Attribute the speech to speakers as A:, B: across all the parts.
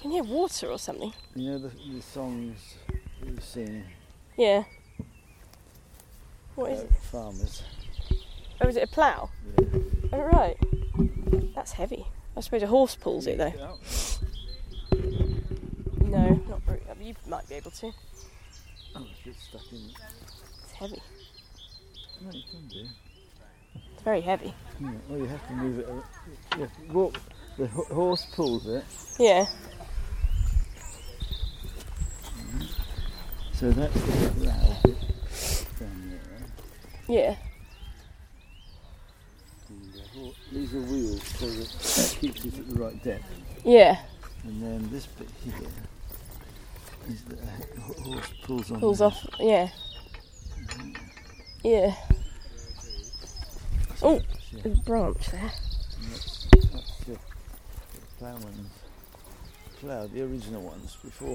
A: can hear water or something.
B: You know the songs you sing
A: Yeah. What is it?
B: farmers.
A: Oh, is it a plough?
B: Yeah.
A: Oh, right. That's heavy. I suppose a horse pulls it, though. No, not very. You might be able to.
B: Oh, it's a bit stuck in.
A: It's heavy.
B: No, you can do.
A: It's very heavy.
B: Yeah. Well, you have to move it. You have to walk. The horse pulls it.
A: Yeah.
B: So that's the plough bit down there.
A: Yeah.
B: And these are wheels, so that keeps it at the right depth.
A: Yeah.
B: And then this bit here is the horse pulls on.
A: Pulls
B: there.
A: off. Yeah. Yeah.
B: So
A: Oh,
B: that's, yeah.
A: there's a branch there.
B: And that's the ploughman's plough, the original ones before.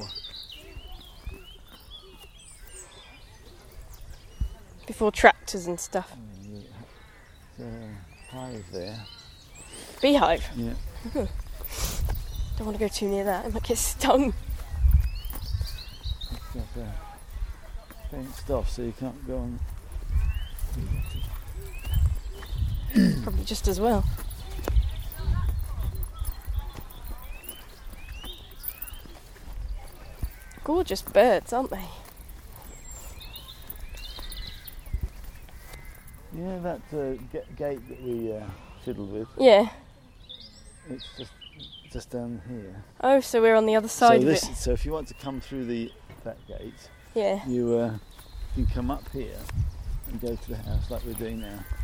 A: Before tractors and stuff.
B: There's a hive there.
A: Beehive.
B: Yeah.
A: Don't want to go too near that. I might get stung.
B: It's got fenced off, so you can't go on.
A: Probably just as well. Gorgeous birds, aren't they?
B: You know that gate that we fiddled with?
A: Yeah.
B: It's just down here.
A: Oh, so we're on the other side of it.
B: So if you want to come through that gate,
A: Yeah.
B: you can come up here and go to the house like we're doing now.